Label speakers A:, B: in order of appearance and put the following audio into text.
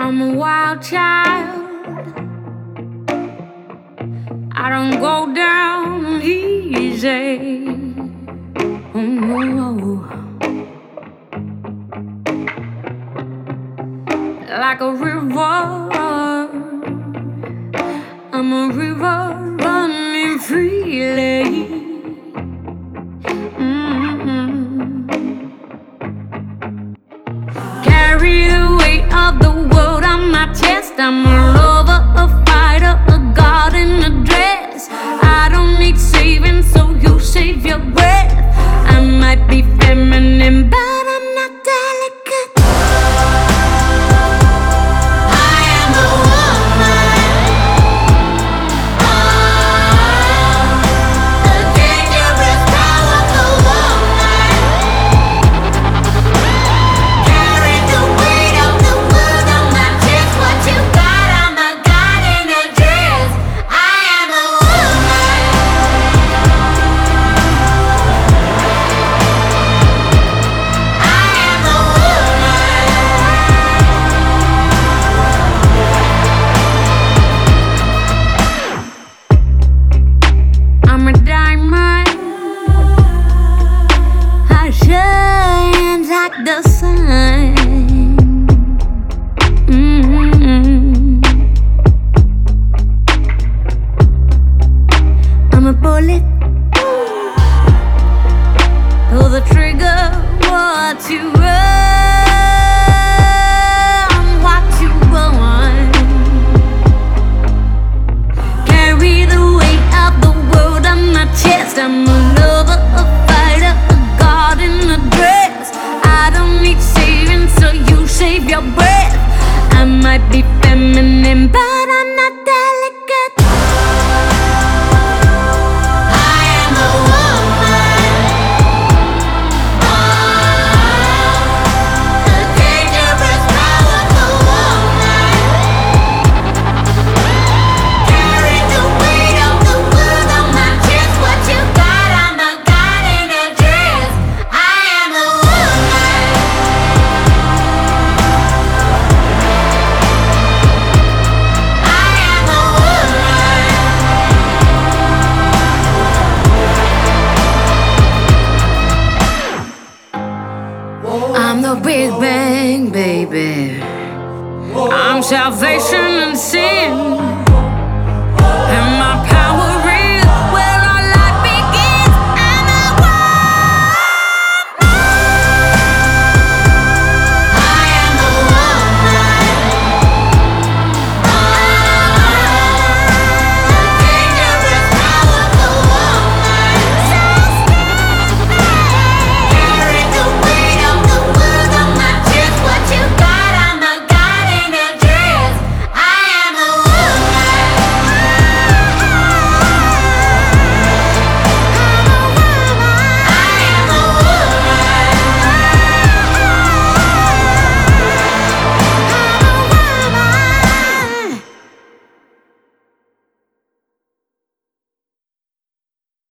A: I'm a wild child. I don't go down easy. Oh no. Like a river, I'm a river running freely. Carry the weight of the world on my chest. I'm a lover, a fighter, a god in a dress. I don't need saving, so you save your breath. I might be feminine, but I'm not delicate. I am a woman, a dangerous, powerful woman. Carry the weight of the world on my chest. What you got? I'm a god in a dress. I am a woman. I am a woman. I'm a diamond. I shine like the sun. I'm a bullet. Pull the trigger. What you run, what you want. Carry the weight of the world on my chest. I'm a lover, a fighter, a god in a dress. I don't need saving, so you save your breath. I might be feminine, but I'm not delicate. I am a woman, a dangerous, powerful woman. Carry the weight of the world on my chest. What you got? I'm a god in a dress. I am a woman. I am a woman. I'm the Big Bang, baby. I'm salvation and sin, and my power